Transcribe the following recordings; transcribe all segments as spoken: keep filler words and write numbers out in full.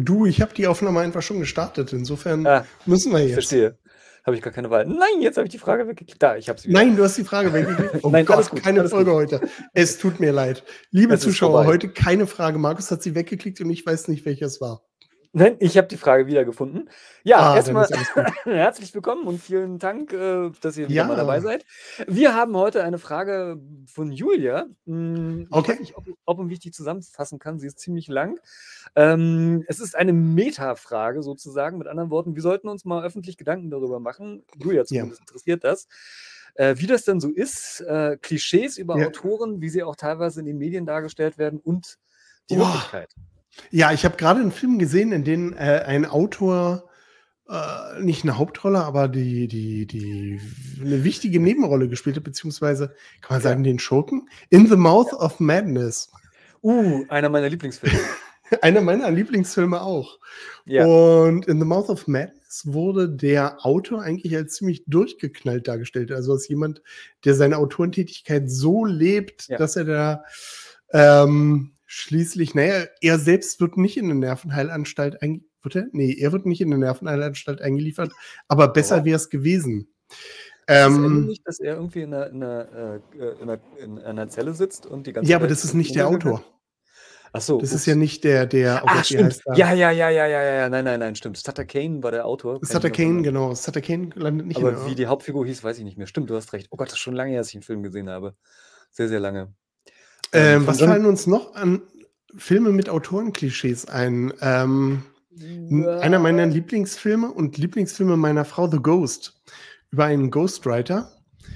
Du, ich habe die Aufnahme einfach schon gestartet. Insofern Ah, müssen wir ich jetzt. verstehe. Habe ich gar keine Wahl. Nein, jetzt habe ich die Frage weggeklickt. Da, ich habe sie wieder. Nein, du hast die Frage weggeklickt. Oh Nein, alles Gott, gut, keine alles Folge gut. heute. Es tut mir leid. Liebe Es ist Zuschauer, vorbei. heute keine Frage. Markus hat sie weggeklickt und ich weiß nicht, welches war. Nein, ich habe die Frage wiedergefunden. Ja, Ah, dann erstmal ist alles gut. herzlich willkommen und vielen Dank, äh, dass ihr wieder mal dabei Ja, seid. Wir haben heute eine Frage von Julia. Hm, Ich weiß okay. nicht, ob, ob und wie ich die zusammenfassen kann. Sie ist ziemlich lang. Ähm, es ist eine Meta-Frage sozusagen. Mit anderen Worten, wir sollten uns mal öffentlich Gedanken darüber machen. Julia Ja. zumindest interessiert das. Äh, wie das denn so ist, äh, Klischees über Ja. Autoren, wie sie auch teilweise in den Medien dargestellt werden und die Boah. Wirklichkeit. Ja, ich habe gerade einen Film gesehen, in dem äh, ein Autor äh, nicht eine Hauptrolle, aber die, die, die eine wichtige Nebenrolle gespielt hat, beziehungsweise, kann man sagen, Ja. den Schurken. In the Mouth of Madness. Uh, einer meiner Lieblingsfilme. Einer meiner Lieblingsfilme auch. Ja. Und in The Mouth of Madness wurde der Autor eigentlich als ziemlich durchgeknallt dargestellt. Also als jemand, der seine Autorentätigkeit so lebt, Ja. dass er da ähm, schließlich, naja, er selbst wird nicht in eine Nervenheilanstalt eingeliefert. Nee, er wird nicht in eine Nervenheilanstalt eingeliefert, aber besser Warum? wäre es gewesen. Ist das Ende Ähm, nicht, dass er irgendwie in einer, in, einer, äh, in, einer, in einer Zelle sitzt und die ganze ja, aber Welt das ist nicht der untergegangen Autor. Ach so, Das ist ups. ja nicht der, der, oh Ah, Gott, wie stimmt. heißt er? Ja, ja, ja, ja, ja, ja, ja, nein, nein, nein, stimmt. Sutter Kane war der Autor. kann ich Sutter mich noch Kane, erinnern. genau. Sutter Kane landet nicht in Aber der wie die Hauptfigur hieß, weiß ich nicht mehr. Stimmt, du hast recht. Oh Gott, das ist schon lange her, dass ich einen Film gesehen habe. Sehr, sehr lange. Ähm, Ähm, von was John. fallen uns noch an Filme mit Autorenklischees ein? Ähm, n- einer meiner Lieblingsfilme und Lieblingsfilme meiner Frau, The Ghost, über einen Ghostwriter.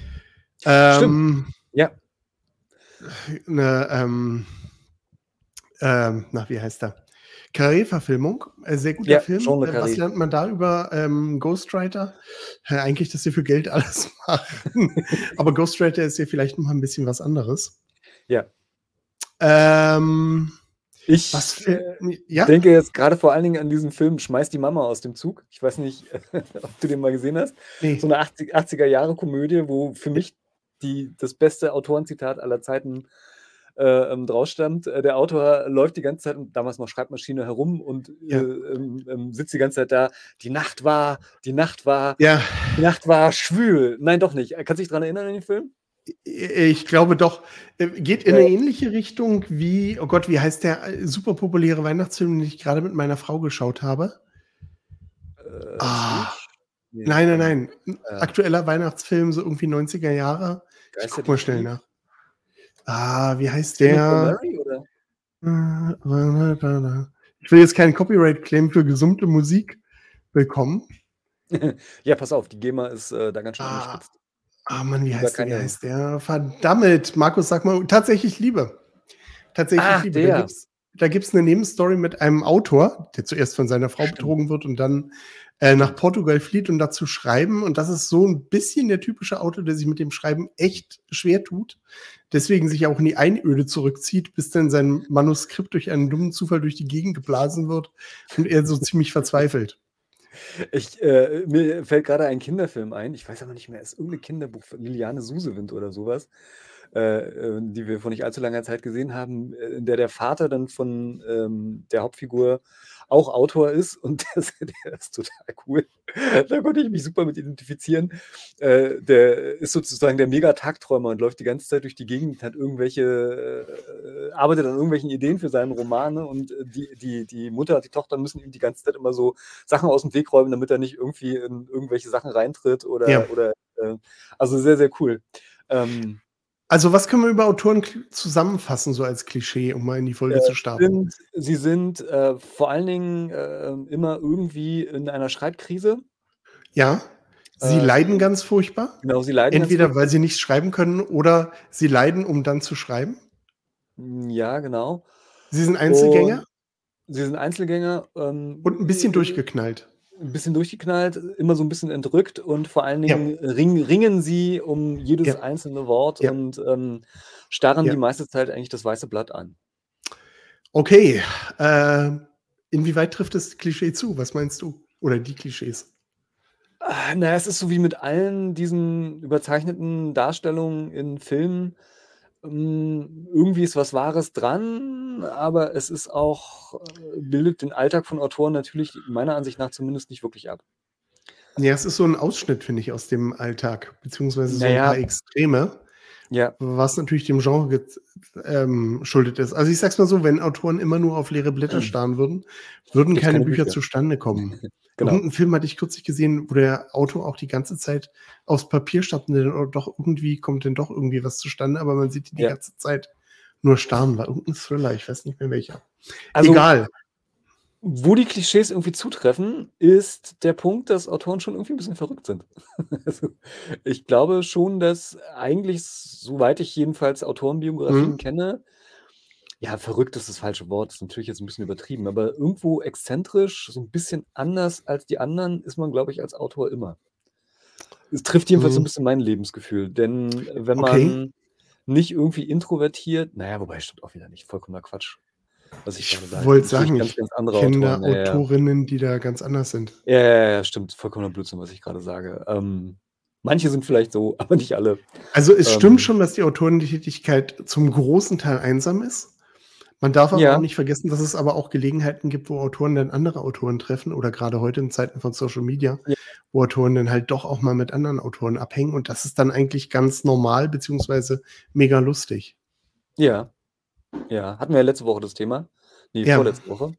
Ähm, Stimmt. Ja. Eine, ähm, ähm, na, wie heißt der? Carré-Verfilmung, äh, sehr guter Ja, Film. Jean le Äh, was Carré. lernt man da über ähm, Ghostwriter? Äh, eigentlich, dass sie für Geld alles machen. Aber Ghostwriter ist ja vielleicht noch mal ein bisschen was anderes. Ja. Ähm, Ich was für, ja? denke jetzt gerade vor allen Dingen an diesen Film Schmeiß die Mama aus dem Zug. Ich weiß nicht, ob du den mal gesehen hast. Nee. So eine achtziger-Jahre-Komödie, wo für mich die, das beste Autorenzitat aller Zeiten äh, ähm, draus stammt. Äh, Der Autor läuft die ganze Zeit, damals noch Schreibmaschine, herum und Ja. äh, ähm, ähm, sitzt die ganze Zeit da. Die Nacht war, die Nacht war, Ja, die Nacht war schwül. Nein, doch nicht. Kannst du dich daran erinnern an den Film? ich glaube doch. Äh, Geht in Ja. eine ähnliche Richtung wie, oh Gott, wie heißt der äh, super populäre Weihnachtsfilm, den ich gerade mit meiner Frau geschaut habe? Äh, Ah, Scrooge? Nee, nein, nein, ähm, nein. äh, Aktueller Weihnachtsfilm, so irgendwie neunziger Jahre. Ich Geister, guck die mal ich schnell lieb. nach. Ah, wie heißt Tim und Bill der? Murray, oder? Ich will jetzt keinen Copyright-Claim für gesummte Musik bekommen. Ja, pass auf, die GEMA ist äh, da ganz schön Ah, angespitzt. ah Mann, wie Lieber heißt der? Wie keine. heißt der? Verdammt, Markus, sag mal, tatsächlich Liebe. Tatsächlich Ach, Liebe. Da der. gibt's, da gibt's eine Nebenstory mit einem Autor, der zuerst von seiner Frau Stimmt. betrogen wird und dann äh, nach Stimmt. Portugal flieht, um dazu schreiben. Und das ist so ein bisschen der typische Autor, der sich mit dem Schreiben echt schwer tut. Deswegen sich auch in die Einöde zurückzieht, bis dann sein Manuskript durch einen dummen Zufall durch die Gegend geblasen wird und er so ziemlich verzweifelt. Ich, äh, mir fällt gerade ein Kinderfilm ein. Ich weiß aber nicht mehr, es ist irgendein Kinderbuch von Liliane Susewind oder sowas, äh, äh, die wir vor nicht allzu langer Zeit gesehen haben, äh, in der der Vater dann von ähm, der Hauptfigur auch Autor ist und der, ist- der ist total cool. Da konnte ich mich super mit identifizieren. Äh, der ist sozusagen der Mega-Tagträumer und läuft die ganze Zeit durch die Gegend, hat irgendwelche, äh, arbeitet an irgendwelchen Ideen für seine Romane und äh, die, die, die Mutter und die Tochter müssen ihm die ganze Zeit immer so Sachen aus dem Weg räumen, damit er nicht irgendwie in irgendwelche Sachen reintritt oder, Ja. oder äh, also sehr, sehr cool. Ähm, Also, was können wir über Autoren kl- zusammenfassen, so als Klischee, um mal in die Folge äh, zu sie starten? sind, sie sind äh, vor allen Dingen äh, immer irgendwie in einer Schreibkrise. Ja, sie Äh, leiden sie, ganz furchtbar. genau, sie leiden ganz Entweder weil furchtbar. sie nicht schreiben können oder sie leiden, um dann zu schreiben. Ja, genau. Sie sind Einzelgänger Und sie sind Einzelgänger, ähm, und ein bisschen durchgeknallt. ein bisschen durchgeknallt, immer so ein bisschen entrückt und vor allen Ja, Dingen ring, ringen sie um jedes ja, einzelne Wort ja, und ähm, starren ja. die meiste Zeit eigentlich das weiße Blatt an. Okay, äh, inwieweit trifft das Klischee zu? Was meinst du? Oder die Klischees? Ah, na ja, es ist so wie mit allen diesen überzeichneten Darstellungen in Filmen. hm, irgendwie ist was Wahres dran, aber es ist auch äh, bildet den Alltag von Autoren natürlich meiner Ansicht nach zumindest nicht wirklich ab. Ja, es ist so 'n Ausschnitt, finde ich, aus dem Alltag, beziehungsweise Na so 'n paar ja. Extreme, Ja. was natürlich dem Genre gez ähm, schuldet ist. Also, ich sage es mal so, wenn Autoren immer nur auf leere Blätter starren würden, würden Gibt's keine keine Bücher Bücher. zustande kommen. Genau. Irgend 'n Film hatte ich kürzlich gesehen, wo der Autor auch die ganze Zeit aufs Papier starrt und dann doch irgendwie kommt dann doch irgendwie was zustande, aber man sieht ihn die Ja. ganze Zeit nur starren. War irgend 'n Thriller, ich weiß nicht mehr welcher. Also Egal. wo die Klischees irgendwie zutreffen, ist der Punkt, dass Autoren schon irgendwie 'n bisschen verrückt sind. Also, ich glaube schon, dass eigentlich, soweit ich jedenfalls Autorenbiografien Mhm. kenne ja, verrückt ist das falsche Wort, ist natürlich jetzt 'n bisschen übertrieben, aber irgendwo exzentrisch, so 'n bisschen anders als die anderen ist man, glaube ich, als Autor immer. Es trifft jedenfalls so 'n Mhm. bisschen mein Lebensgefühl, denn wenn Okay. man nicht irgendwie introvertiert na ja, wobei stimmt auch wieder nicht, vollkommener Quatsch, was ich Ich grade sage. Es gibt wollte natürlich sagen, ganz, ich ganz andere kenne da Autoren. Ja, ja. Autorinnen, die da ganz anders sind. Ja, ja, ja, stimmt, vollkommener Blödsinn, was ich grade sage. Ähm, manche sind vielleicht so, aber nicht alle. Also, es stimmt Ähm schon, dass die Autorentätigkeit zum großen Teil einsam ist. Man darf aber auch Ja. nicht vergessen, dass es aber auch Gelegenheiten gibt, wo Autoren dann andere Autoren treffen oder grade heute in Zeiten von Social Media, Ja. wo Autoren dann halt doch auch mal mit anderen Autoren abhängen und das ist dann eigentlich ganz normal beziehungsweise mega lustig. Ja. Ja, hatten wir ja letzte Woche das Thema. Ne, Ja. vorletzte Woche.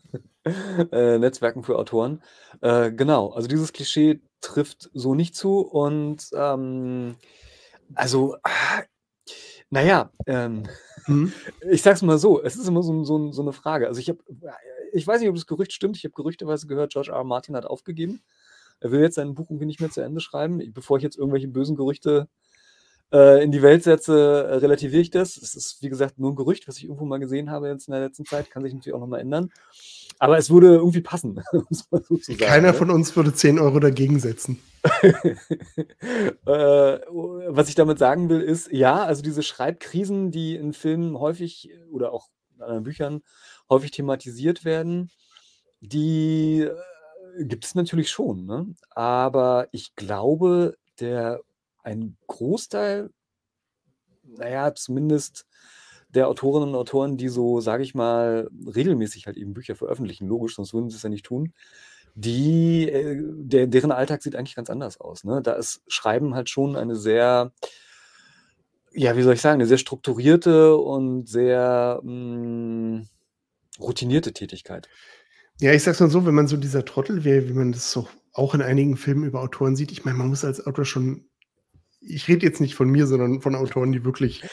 Äh, Netzwerken für Autoren. Äh, genau, also dieses Klischee trifft so nicht zu und, ähm, also, ah, na ja, ähm, Mhm. ich sage es mal so, es ist immer so 'n so 'n so 'ne Frage. Also, ich habe ich weiß nicht, ob das Gerücht stimmt, ich habe gerüchteweise gehört, George R. R. Martin hat aufgegeben. Er will jetzt sein Buch irgendwie nicht mehr zu Ende schreiben. Bevor ich jetzt irgendwelche bösen Gerüchte, äh, in die Welt setze, äh, relativiere ich das. Es ist, wie gesagt, nur 'n Gerücht, was ich irgendwo mal gesehen habe jetzt in der letzten Zeit, kann sich natürlich auch noch mal ändern. Aber es würde irgendwie passen, um's mal so zu sagen, Keiner ne? von uns würde zehn Euro dagegen setzen. Äh, o was ich damit sagen will, ist, ja, also diese Schreibkrisen, die in Filmen häufig oder auch in anderen Büchern häufig thematisiert werden, die, äh, gibt's natürlich schon, ne? Aber ich glaube, der ein Großteil na ja, zumindest der Autorinnen und Autoren, die so, sage ich mal, regelmäßig halt eben Bücher veröffentlichen, logisch, sonst würden sie's ja nicht tun, die, äh de deren Alltag sieht eigentlich ganz anders aus, ne? Da ist Schreiben halt schon eine sehr ja, wie soll ich sagen, 'ne sehr strukturierte und sehr, hm, routinierte Tätigkeit. Ja, ich sage es mal so, wenn man so dieser Trottel wäre, wie man das so auch in einigen Filmen über Autoren sieht ich meine, man muss als Autor schon ich rede jetzt nicht von mir, sondern von Autoren, die wirklich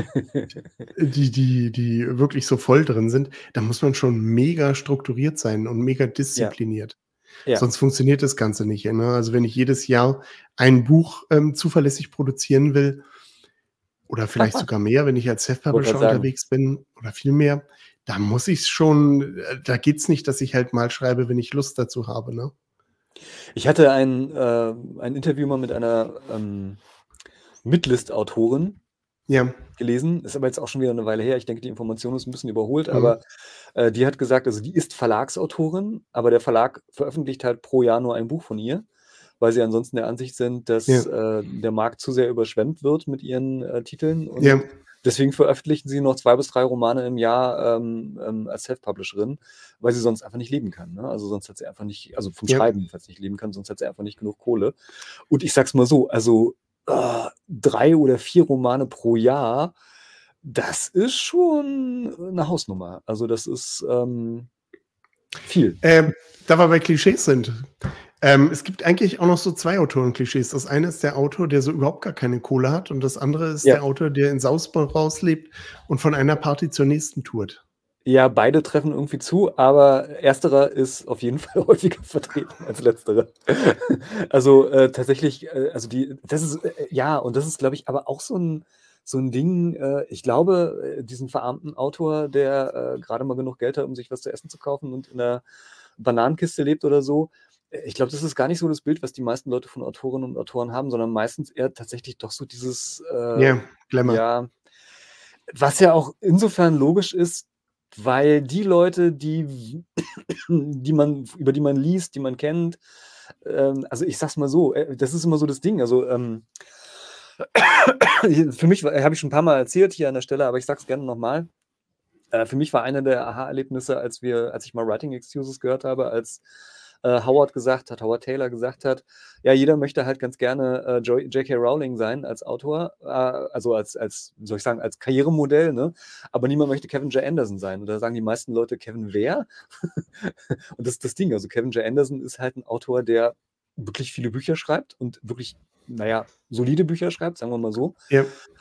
die die die wirklich so voll drin sind. Da muss man schon mega strukturiert sein und mega Ja. diszipliniert. Ja. Sonst funktioniert das Ganze nicht, ne? Also, wenn ich jedes Jahr ein Buch, ähm, zuverlässig produzieren will oder vielleicht sogar mehr, wenn ich als Wollte Self-Publisher grad sagen. unterwegs bin oder viel mehr, da muss ich's schon äh, da geht's nicht, dass ich halt mal schreibe, wenn ich Lust dazu habe, ne? Ich hatte ein äh, ein Interview mal mit einer, ähm, Mitlist-Autorin Ja. gelesen, ist aber jetzt auch schon wieder 'ne Weile her. Ich denke, die Information ist 'n bisschen überholt, Mhm. aber, äh, die hat gesagt also, die ist Verlagsautorin, aber der Verlag veröffentlicht halt pro Jahr nur ein Buch von ihr, weil sie ansonsten der Ansicht sind, dass, Ja. äh, der Markt zu sehr überschwemmt wird mit ihren, äh, Titeln Ja. und deswegen veröffentlichen sie noch zwei bis drei Romane im Jahr, ähm, ähm, als Self-Publisherin, weil sie sonst einfach nicht leben kann, ne? Also, sonst hat sie einfach nicht also, vom Ja. Schreiben jedenfalls nicht leben kann, sonst hat sie einfach nicht genug Kohle. Und ich sage es mal so, also, ah, drei oder vier Romane pro Jahr, das ist schon 'ne Hausnummer. Also, das ist, ähm, viel. Ähm, da wir bei Klischees sind. Ähm, es gibt eigentlich auch noch so zwei Autorenklischees. Das eine ist der Autor, der so überhaupt gar keine Kohle hat und das andere ist Ja. der Autor, der in Saus braus lebt und von einer Party zur nächsten tourt. Ja, beide treffen irgendwie zu, aber Ersterer ist auf jeden Fall häufiger vertreten als Letzterer. Also, äh, tatsächlich, äh also, die das ist äh, ja, und das ist, glaube ich, aber auch so 'n so 'n Ding, äh ich glaube, äh, diesen verarmten Autor, der, äh, grade mal genug Geld hat, um sich was zu essen zu kaufen und in 'ner Bananenkiste lebt oder so. Äh, ich glaube, das ist gar nicht so das Bild, was die meisten Leute von Autorinnen und Autoren haben, sondern meistens eher tatsächlich doch so dieses, äh, Ja, Glamour. ja was ja auch insofern logisch ist, weil die Leute, die w die man über die man liest, die man kennt ähm, also, ich sage es mal so, äh, das ist immer so das Ding, also, ähm Für mich habe ich schon ein paar Mal erzählt hier an der Stelle, aber ich sage es gerne nochmal. Äh, für mich war einer der Aha-Erlebnisse, als wir, als ich mal Writing Excuses gehört habe, als äh, Howard gesagt hat, Howard Taylor gesagt hat, ja, jeder möchte halt ganz gerne äh, J K. Rowling sein als Autor, äh, also als, als, wie soll ich sagen, als Karrieremodell, ne? Aber niemand möchte Kevin J. Anderson sein. Und da sagen die meisten Leute, Kevin wer? Und das ist das Ding. Also Kevin J. Anderson ist halt ein Autor, der wirklich viele Bücher schreibt und wirklich, naja, solide Bücher schreibt, sagen wir mal so. Ja.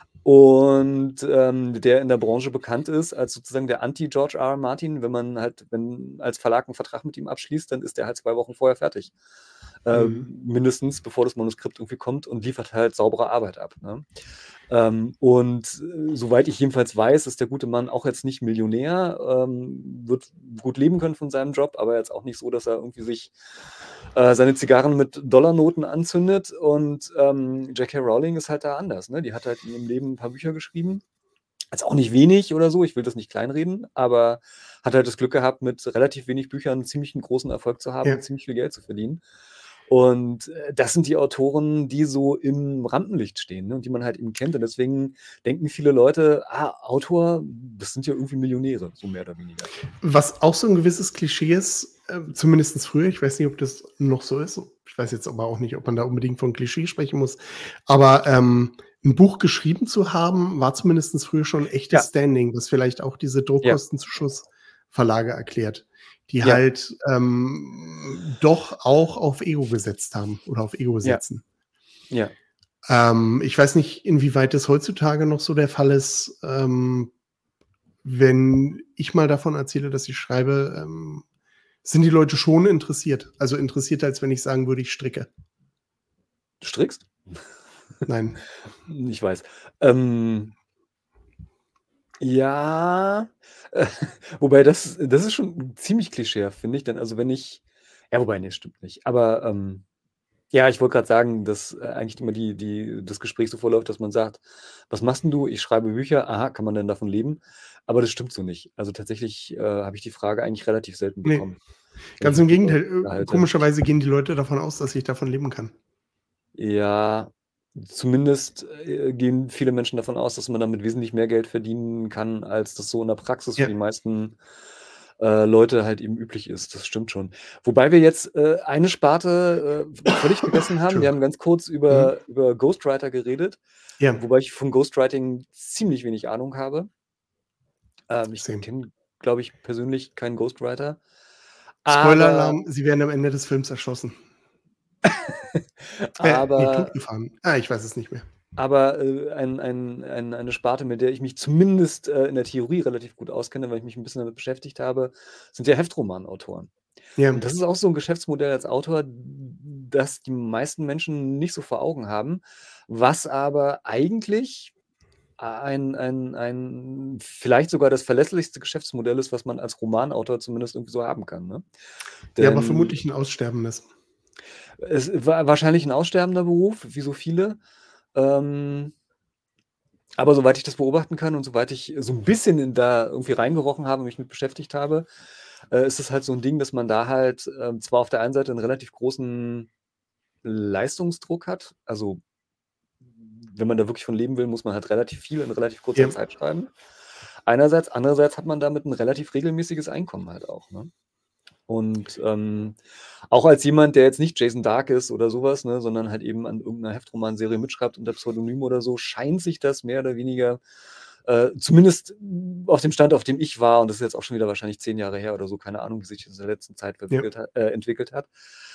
Und ähm, der in der Branche bekannt ist als sozusagen der Anti-George R. R. Martin. Wenn man halt, wenn als Verlag einen Vertrag mit ihm abschließt, dann ist der halt zwei Wochen vorher fertig. Ähm, Mhm. mindestens, bevor das Manuskript irgendwie kommt, und liefert halt saubere Arbeit ab. Ne? Ähm, und äh, soweit ich jedenfalls weiß, ist der gute Mann auch jetzt nicht Millionär, ähm, wird gut leben können von seinem Job, aber jetzt auch nicht so, dass er irgendwie sich äh, seine Zigarren mit Dollarnoten anzündet. Und ähm, J K. Rowling ist halt da anders. Ne? Die hat halt in ihrem Leben ein paar Bücher geschrieben. Jetzt auch nicht wenig oder so, ich will das nicht kleinreden, aber hat halt das Glück gehabt, mit relativ wenig Büchern ziemlich einen großen Erfolg zu haben Ja. und ziemlich viel Geld zu verdienen. Und äh, das sind die Autoren, die so im Rampenlicht stehen, ne, und die man halt eben kennt. Und deswegen denken viele Leute, ah, Autor, das sind ja irgendwie Millionäre, so mehr oder weniger. Was auch so ein gewisses Klischee ist, äh, zumindest früher, ich weiß nicht, ob das noch so ist. Ich weiß jetzt aber auch nicht, ob man da unbedingt von Klischee sprechen muss. Aber ähm, ein Buch geschrieben zu haben, war zumindest früher schon ein echtes Ja. Standing, was vielleicht auch diese Druckkostenzuschussverlage erklärt, die Ja. halt ähm, doch auch auf Ego gesetzt haben oder auf Ego Ja. setzen. Ja. Ähm, ich weiß nicht, inwieweit das heutzutage noch so der Fall ist. Ähm, wenn ich mal davon erzähle, dass ich schreibe, ähm, sind die Leute schon interessiert. Also interessierter, als wenn ich sagen würde, ich stricke. Du strickst? Nein. Ich weiß. Ähm, ja, äh, wobei das, das ist schon ziemlich klischeehaft, finde ich. Denn also wenn ich, ja, wobei, nee, stimmt nicht. Aber ähm, ja, ich wollte gerade sagen, dass äh, eigentlich immer die, die, das Gespräch so vorläuft, dass man sagt, was machst denn du? Ich schreibe Bücher. Aha, kann man denn davon leben? Aber das stimmt so nicht. Also tatsächlich äh, habe ich die Frage eigentlich relativ selten Nee. bekommen. wenn Ganz ich im mich mit Leuten Gegenteil. Äh, unterhalte. Komischerweise gehen die Leute davon aus, dass ich davon leben kann. Ja, zumindest äh, gehen viele Menschen davon aus, dass man damit wesentlich mehr Geld verdienen kann, als das so in der Praxis Ja. für die meisten äh, Leute halt eben üblich ist. Das stimmt schon. Wobei wir jetzt äh, eine Sparte äh, völlig vergessen haben. Wir haben ganz kurz über, Mhm. über Ghostwriter geredet, Ja. wobei ich von Ghostwriting ziemlich wenig Ahnung habe. Ähm, ich Same. kenne, glaube ich, persönlich keinen Ghostwriter. Spoiler-Alarm, Aber, sie werden am Ende des Films erschossen. Äh, nee, aber totgefahren. Ah, ich weiß es nicht mehr. Aber äh, ein, ein, ein, eine Sparte, mit der ich mich zumindest äh, in der Theorie relativ gut auskenne, weil ich mich ein bisschen damit beschäftigt habe, sind ja Heftromanautoren. Ja. Und das ist auch so ein Geschäftsmodell als Autor, das die meisten Menschen nicht so vor Augen haben, was aber eigentlich ein, ein, ein vielleicht sogar das verlässlichste Geschäftsmodell ist, was man als Romanautor zumindest irgendwie so haben kann. Ne? Ja, aber Denn vermutlich ein aussterbendes. es war wahrscheinlich ein aussterbender Beruf, wie so viele. Ähm, Aber soweit ich das beobachten kann und soweit ich so ein bisschen in da irgendwie reingerochen habe, mich mit beschäftigt habe, äh, ist es halt so ein Ding, dass man da halt ähm, zwar auf der einen Seite einen relativ großen Leistungsdruck hat. Also wenn man da wirklich von leben will, muss man halt relativ viel in relativ kurzer Ja. Zeit schreiben. Einerseits, andererseits hat man damit ein relativ regelmäßiges Einkommen halt auch. Ne? Und ähm, auch als jemand, der jetzt nicht Jason Dark ist oder sowas, ne, sondern halt eben an irgendeiner Heftromanserie mitschreibt unter Pseudonym oder so, scheint sich das mehr oder weniger, äh, zumindest auf dem Stand, auf dem ich war, und das ist jetzt auch schon wieder wahrscheinlich zehn Jahre her oder so, keine Ahnung, wie sich das in der letzten Zeit Ja. verwickelt hat, äh, entwickelt hat.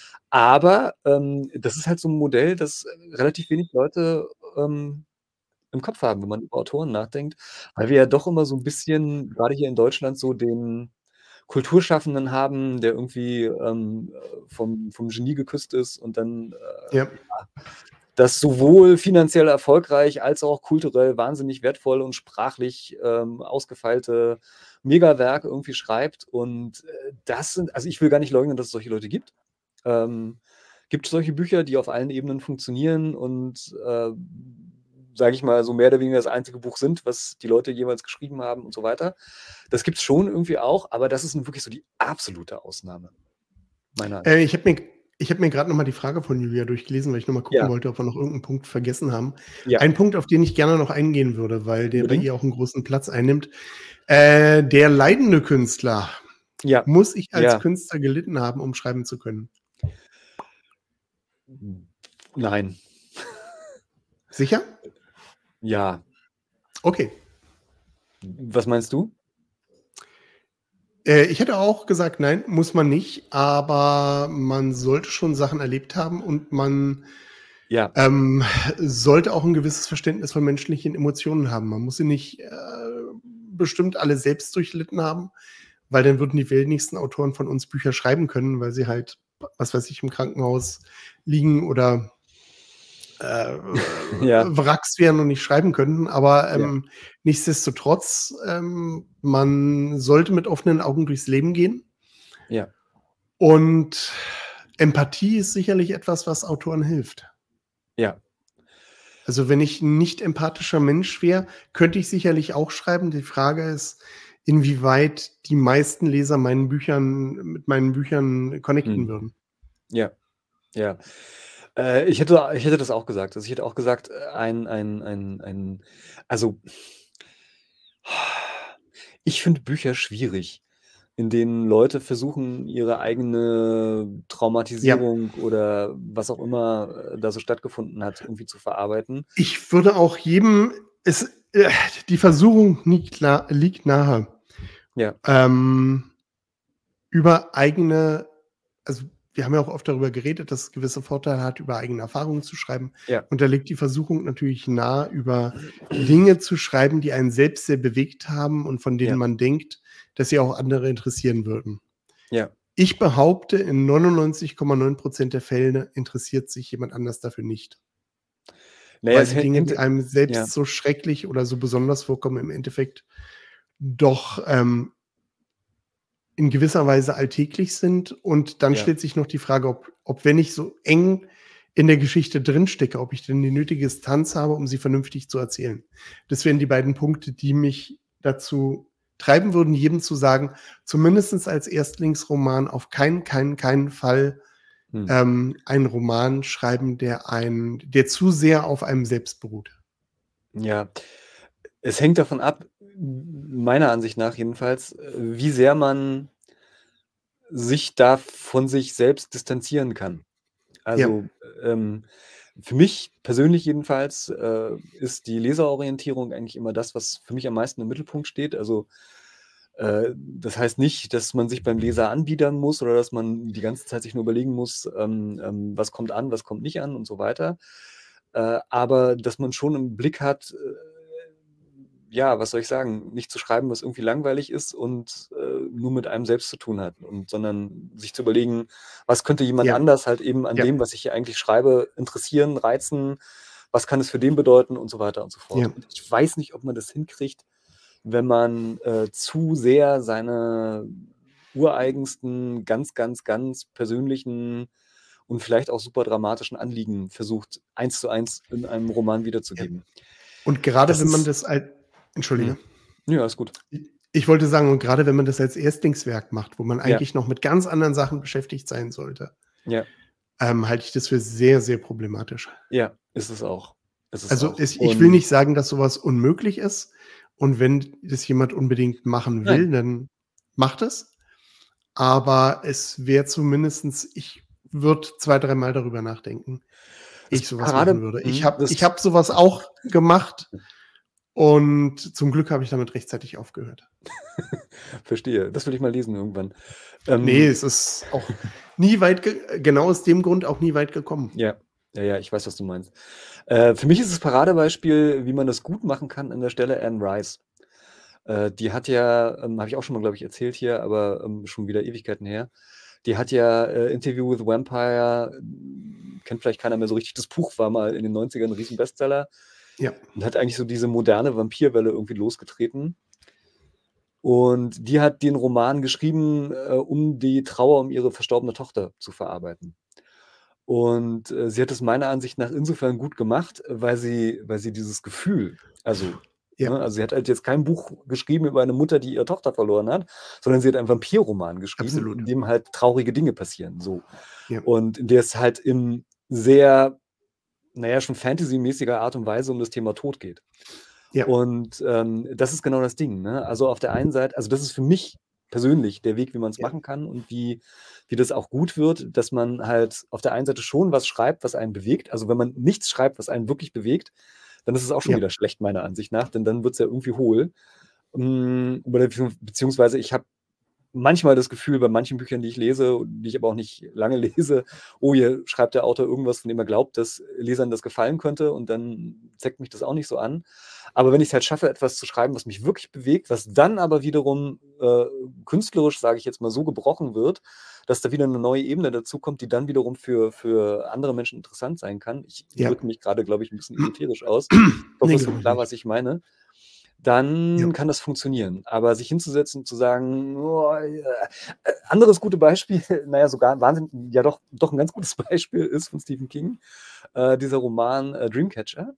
Aber ähm, das ist halt so ein Modell, das relativ wenig Leute ähm, im Kopf haben, wenn man über Autoren nachdenkt, weil wir ja doch immer so ein bisschen, gerade hier in Deutschland, so den Kulturschaffenden haben, der irgendwie ähm, vom, vom Genie geküsst ist und dann äh, Ja. ja, das sowohl finanziell erfolgreich als auch kulturell wahnsinnig wertvoll und sprachlich ähm, ausgefeilte Megawerk irgendwie schreibt. Und äh, das sind, also ich will gar nicht leugnen, dass es solche Leute gibt. Ähm, gibt solche Bücher, die auf allen Ebenen funktionieren und äh, sage ich mal, so mehr oder weniger das einzige Buch sind, was die Leute jeweils geschrieben haben und so weiter. Das gibt es schon irgendwie auch, aber das ist nun wirklich so die absolute Ausnahme. Meiner Ansicht Äh, ich habe mir, Ich habe mir grad noch mal die Frage von Julia durchgelesen, weil ich noch mal gucken Ja. wollte, ob wir noch irgend 'n Punkt vergessen haben. Ja. Ein Punkt, auf den ich gerne noch eingehen würde, weil der bei Unbedingt. ihr auch 'n großen Platz einnimmt. Äh, der leidende Künstler. Ja. Muss ich als Ja. Künstler gelitten haben, um schreiben zu können? Nein. Sicher? Ja. Okay. Was meinst du? Äh, ich hätte auch gesagt: „Nein, muss man nicht“, aber man sollte schon Sachen erlebt haben und man, Ja. ähm, sollte auch 'n gewisses Verständnis von menschlichen Emotionen haben. Man muss sie nicht, äh, bestimmt alle selbst durchlitten haben, weil dann würden die wenigsten Autoren von uns Bücher schreiben können, weil sie halt, was weiß ich, im Krankenhaus liegen oder äh, Ja. Wracks wären und nicht schreiben könnten. Aber, Ja. ähm, nichtsdestotrotz, ähm, man sollte mit offenen Augen durchs Leben gehen. Ja. Und Empathie ist sicherlich etwas, was Autoren hilft. Ja. Also, wenn ich 'n nicht empathischer Mensch wäre, könnte ich sicherlich auch schreiben. Die Frage ist, inwieweit die meisten Leser meinen Büchern mit meinen Büchern connecten Mhm. würden. Ja, ja. Äh, ich hätte ich hätte das auch gesagt. Also, ich hätte auch gesagt, äh, ein ein ein ein also ich finde Bücher schwierig, in denen Leute versuchen, ihre eigene Ja. Traumatisierung oder was auch immer, äh, da so stattgefunden hat, irgendwie zu verarbeiten. Ich würde auch jedem es äh, die Versuchung liegt na liegt nahe. Ja. Ähm, über eigene also, wir haben ja auch oft darüber geredet, dass es gewisse Vorteile hat, über eigene Erfahrungen zu schreiben. Ja. Und da liegt die Versuchung natürlich nahe, über Dinge zu schreiben, die einen selbst sehr bewegt haben und von denen Ja. man denkt, dass sie auch andere interessieren würden. Ja. Ich behaupte, in neunundneunzig Komma neun Prozent der Fälle interessiert sich jemand anders dafür nicht. Na ja, Weil es die hä Dinge, hängt die einem selbst ja. so schrecklich oder so besonders vorkommen, im Endeffekt doch, ähm in gewisser Weise alltäglich sind. Und dann Ja. stellt sich noch die Frage, ob ob wenn ich so eng in der Geschichte drinstecke, ob ich denn die nötige Distanz habe, um sie vernünftig zu erzählen. Das wären die beiden Punkte, die mich dazu treiben würden, jedem zu sagen, zumindest als Erstlingsroman auf keinen, keinen, keinen Fall, Mhm. ähm, einen Roman schreiben, der einen der zu sehr auf einem selbst beruht. Ja. Es hängt davon ab, m meiner Ansicht nach jedenfalls, äh, wie sehr man sich da von sich selbst distanzieren kann. Ja. Also, ähm, für mich persönlich jedenfalls, äh, ist die Leserorientierung eigentlich immer das, was für mich am meisten im Mittelpunkt steht. Also, äh, das heißt nicht, dass man sich beim Leser anbiedern muss oder dass man die ganze Zeit sich nur überlegen muss, ähm, ähm, was kommt an, was kommt nicht an und so weiter. Äh, aber dass man schon im Blick hat, äh, ja, was soll ich sagen, nicht zu schreiben, was irgendwie langweilig ist und, äh, nur mit einem selbst zu tun hat und sondern sich zu überlegen: „Was könnte jemand Ja. anders halt eben an Ja. dem, was ich hier eigentlich schreibe, interessieren, reizen? Was kann es für den bedeuten?“ Und so weiter und so fort. Ja. Und ich weiß nicht, ob man das hinkriegt, wenn man, äh, zu sehr seine ureigensten, ganz, ganz, ganz persönlichen und vielleicht auch super dramatischen Anliegen versucht, eins zu eins in einem Roman Ja. wiederzugeben. Und grade Das wenn man ist das al Mhm. Entschuldige. Ne, alles gut. I ich wollte sagen, und grade wenn man das als Erstlingswerk macht, wo man Ja. eigentlich noch mit ganz anderen Sachen beschäftigt sein sollte Ja. ähm, halte ich das für sehr, sehr problematisch. Ja, ist es auch. Ist es Also, auch. es ich will Und nicht sagen, dass so was unmöglich ist. Und wenn das jemand unbedingt machen Nein. will, dann macht es. Aber es wäre zumindestens ich würde zwei, dreimal darüber nachdenken, ehe Das ich so was machen Parade würde. Ich mhm, habe ich das habe so was auch gemacht und zum Glück habe ich damit rechtzeitig aufgehört. Verstehe. Das will ich mal lesen irgendwann. Ne, Ähm es ist auch nie weit ge genau aus dem Grund auch nie weit gekommen. Ja. Ja, ja, ich weiß, was du meinst. Äh, für mich ist das Paradebeispiel, wie man das gut machen kann, an der Stelle Anne Rice. Äh, die hat ja ähm, habe ich auch schon mal, glaube ich, erzählt hier, aber, ähm, schon wieder Ewigkeiten her. Die hat ja, äh, „Interview with the Vampire“, kennt vielleicht keiner mehr so richtig. Das Buch war mal in den Neunzigern 'n Riesenbestseller Ja. und hat eigentlich so diese moderne Vampirwelle irgendwie losgetreten. Und die hat den Roman geschrieben, äh, um die Trauer um ihre verstorbene Tochter zu verarbeiten. Und, äh, sie hat es meiner Ansicht nach insofern gut gemacht, weil sie weil sie dieses Gefühl, also Ja. Ne? Also sie hat halt jetzt kein Buch geschrieben über eine Mutter, die ihre Tochter verloren hat, sondern sie hat einen Vampirroman geschrieben, Absolut. in dem halt traurige Dinge passieren. So. Ja. Und in der es halt in sehr, naja, schon Fantasy-mäßiger Art und Weise um das Thema Tod geht. Ja. Und ähm, das ist genau das Ding. Ne? Also auf der einen Seite, also das ist für mich persönlich der Weg, wie man es Ja. machen kann und wie, wie das auch gut wird, dass man halt auf der einen Seite schon was schreibt, was einen bewegt. Also wenn man nichts schreibt, was einen wirklich bewegt, dann ist es auch schon Ja. wieder schlecht, meiner Ansicht nach, denn dann wird es ja irgendwie hohl. Mm, Oder beziehungsweise ich habe manchmal das Gefühl, bei manchen Büchern, die ich lese, die ich aber auch nicht lange lese, oh, hier schreibt der Autor irgendwas, von dem er glaubt, dass Lesern das gefallen könnte und dann zeigt mich das auch nicht so an. Aber wenn ich es halt schaffe, etwas zu schreiben, was mich wirklich bewegt, was dann aber wiederum äh, künstlerisch, sage ich jetzt mal, so gebrochen wird, dass da wieder eine neue Ebene dazu kommt, die dann wiederum für, für andere Menschen interessant sein kann. Ich Ja. drücke mich gerade, glaube ich, ein bisschen esoterisch aus. Ich hoffe, Nee, es glaub wird ich klar, nicht. was ich meine. Dann Ja. kann das funktionieren. Aber sich hinzusetzen und zu sagen, oh, äh, anderes gute Beispiel, naja, sogar wahnsinnig, ja doch, doch ein ganz gutes Beispiel ist von Stephen King, äh, dieser Roman äh, Dreamcatcher.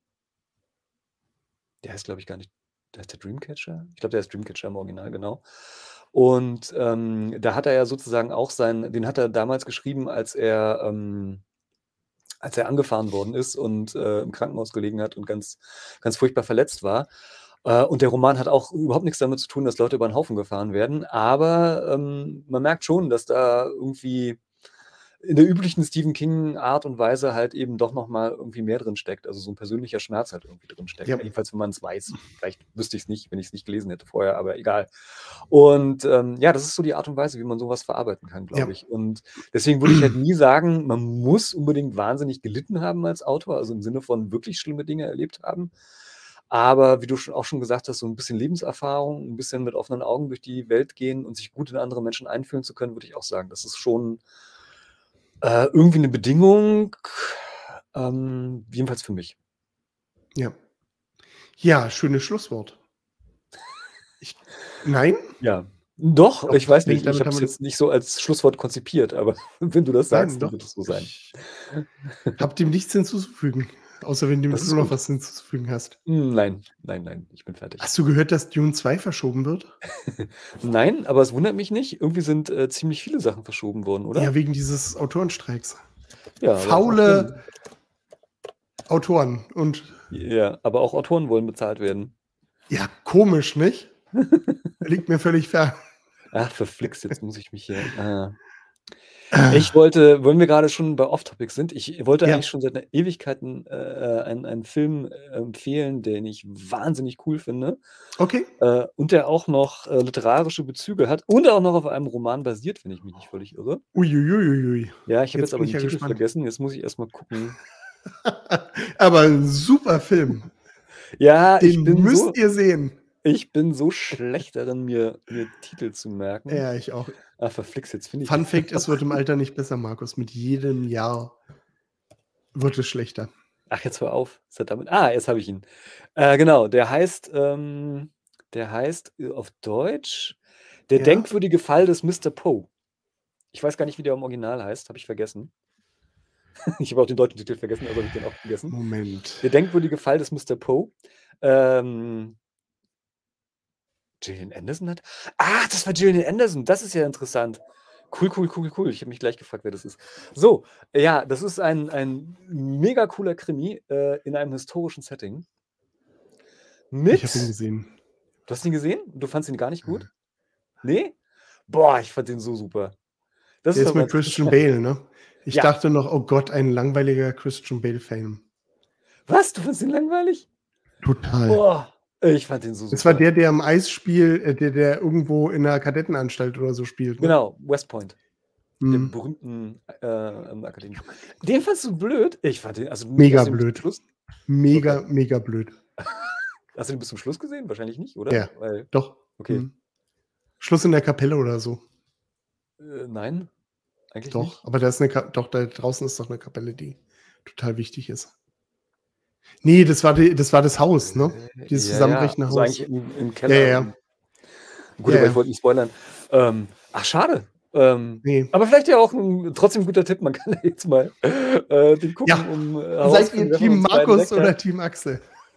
Der heißt, glaube ich, gar nicht, der heißt der Dreamcatcher? Ich glaube, der ist Dreamcatcher im Original, genau. Und ähm, da hat er ja sozusagen auch sein, den hat er damals geschrieben, als er, ähm, als er angefahren worden ist und äh, im Krankenhaus gelegen hat und ganz, ganz furchtbar verletzt war. Äh, und der Roman hat auch überhaupt nichts damit zu tun, dass Leute über den Haufen gefahren werden. Aber ähm, man merkt schon, dass da irgendwie in der üblichen Stephen King-Art und Weise halt eben doch nochmal irgendwie mehr drin steckt. Also so ein persönlicher Schmerz halt irgendwie drin steckt. Ja. Jedenfalls, wenn man es weiß. Vielleicht wüsste ich es nicht, wenn ich es nicht gelesen hätte vorher, aber egal. Und ähm, ja, das ist so die Art und Weise, wie man sowas verarbeiten kann, glaube Ja. ich. Und deswegen würde ich halt nie sagen, man muss unbedingt wahnsinnig gelitten haben als Autor, also im Sinne von wirklich schlimme Dinge erlebt haben. Aber wie du schon auch schon gesagt hast, so ein bisschen Lebenserfahrung, ein bisschen mit offenen Augen durch die Welt gehen und sich gut in andere Menschen einfühlen zu können, würde ich auch sagen. Das ist schon äh, irgendwie eine Bedingung, ähm, jedenfalls für mich. Ja. Ja, schönes Schlusswort. Ich, nein? Ja, doch, Doch, ich weiß denke, nicht. Ich damit habe haben es wir- jetzt nicht so als Schlusswort konzipiert, aber wenn du das sagst, Nein, dann doch. wird es so sein. Ich hab dem nichts hinzuzufügen. Außer wenn du Das ist noch gut. was hinzuzufügen hast. Hm, Nein, nein, nein, ich bin fertig. Hast du gehört, dass Dune zwei verschoben wird? Nein, aber es wundert mich nicht. Irgendwie sind äh, ziemlich viele Sachen verschoben worden, oder? Ja, wegen dieses Autorenstreiks. Ja, aber auch Faule Autoren. Und Ja, aber auch Autoren wollen bezahlt werden. ja, komisch, nicht? Liegt mir völlig fern. Ach, verflixt, jetzt muss ich mich hier. Ah. Ich wollte, wenn wir gerade schon bei Off-Topic sind, ich wollte Ja. eigentlich schon seit einer Ewigkeit einen, äh, einen, einen Film äh, empfehlen, den ich wahnsinnig cool finde Okay. äh, und der auch noch äh, literarische Bezüge hat und auch noch auf einem Roman basiert, wenn ich mich nicht völlig irre. Uiuiuiui. Ja, ich habe Jetzt jetzt aber bin ich den ja Titel gespannt. vergessen, jetzt muss ich erstmal gucken. Aber ein super Film. Ja, ich Den bin müsst so, ihr sehen. ich bin so schlecht darin, mir, mir Titel zu merken. Ja, ich auch. Ah, verflixt, jetzt finde ich Fun Fact, es wird im Alter nicht besser, Markus. Mit jedem Jahr wird es schlechter. Ach, jetzt hör auf. Was hat damit? Ah, jetzt habe ich ihn. Äh, genau, der heißt, ähm, der heißt äh, auf Deutsch Der Ja? denkwürdige Fall des Mister Poe. Ich weiß gar nicht, wie der im Original heißt, habe ich vergessen. Ich habe auch den deutschen Titel vergessen, also habe ich den auch vergessen. Moment. Der denkwürdige Fall des Mister Poe. Ähm, Gillian Anderson hat. Ah, das war Gillian Anderson. Das ist ja interessant. Cool, cool, cool, cool. Ich habe mich gleich gefragt, wer das ist. So, ja, das ist ein, ein mega cooler Krimi äh, in einem historischen Setting. Mit. Ich habe ihn gesehen. Du hast ihn gesehen? Du fandst ihn gar nicht gut? Nee? Boah, ich fand den so super. Das Der ist doch mit ganz Christian interessant. Bale, ne? Ich Ja. dachte noch, oh Gott, ein langweiliger Christian Bale-Film. Was? Du fandst ihn langweilig? Total. Boah, ich fand den so super. Das war der, der am Eis spielt, äh, der, der irgendwo in einer Kadettenanstalt oder so spielt. Ne? Genau, West Point. Hm. Der berühmten äh, Akademie. Den fandst du blöd? Ich fand den, also Mega hast du den bis blöd. zum Schluss, Mega, mega blöd. hast du den bis zum Schluss gesehen? Wahrscheinlich nicht, oder? Ja, Weil, doch. okay. Hm. Schluss in der Kapelle oder so. Äh, nein, eigentlich Doch, nicht. aber da ist eine Ka doch, da draußen ist doch eine Kapelle, die total wichtig ist. Nee, das war, die, das, war das Haus, ne? Dieses ja, zusammenbrechende ja. Also Haus. eigentlich im, im Keller. Ja, ja. und- Gut, Ja, aber ja. ich wollte nicht spoilern. Ähm, ach, schade. Ähm, Nee. aber vielleicht ja auch ein trotzdem guter Tipp. Man kann ja jetzt mal äh, den gucken, Ja. um äh, Seid herauszufinden, ihr wer von Team uns beiden Markus recht oder hat. Team Axel?